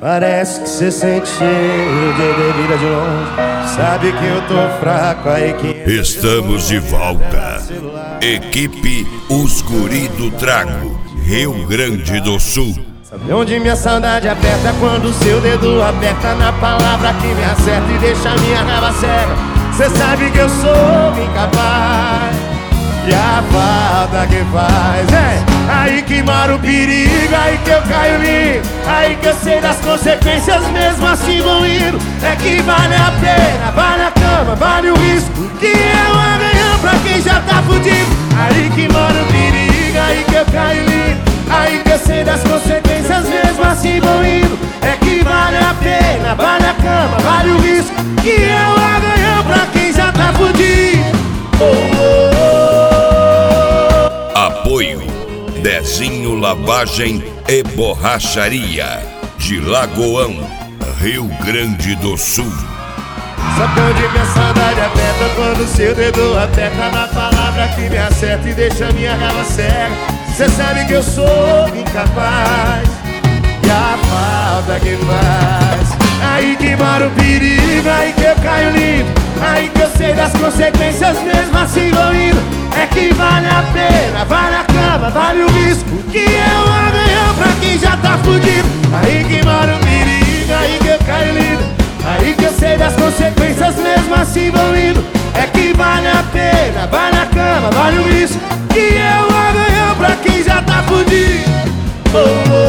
Parece que cê sente cheiro de bebida de longe. Sabe que eu tô fraco, aí que... Estamos de volta. Equipe Os Guri do Trago, Rio Grande do Sul. Sabe onde minha saudade aperta? Quando o seu dedo aperta na palavra que me acerta e deixa minha raiva cega. Cê sabe que eu sou incapaz, e a falta que faz é aí que mora o perigo, aí que eu caio lindo, aí que eu sei das consequências, mesmo assim vou indo. É que vale a pena, vale a cama, vale o risco, que é o amanhã pra quem já tá fudido. Aí que mora o perigo, aí que eu caio lindo, aí que eu sei das consequências, mesmo assim vou indo. É que vale a pena, vale a cama, vale o risco, que é o amanhã pra quem já tá fudido. Apoio Dezinho Lavagem e Borracharia, de Lagoão, Rio Grande do Sul. Sabe onde minha saudade aperta? Quando seu dedo aperta na palavra que me acerta e deixa minha raiva cega. Cê sabe que eu sou incapaz, e a falta que faz. Aí que mora o perigo, aí que eu caio lindo, aí que eu sei das consequências, mesmo assim vou indo. É que vale a pena, vale a cama, vale o risco, que é o amanhã pra quem já tá fudido. Aí que mora o perigo, aí que eu caio lindo, aí que eu sei das consequências, mesmo assim vou indo. É que vale a pena, vale a cama, vale o risco, que é o amanhã pra quem já tá fudido.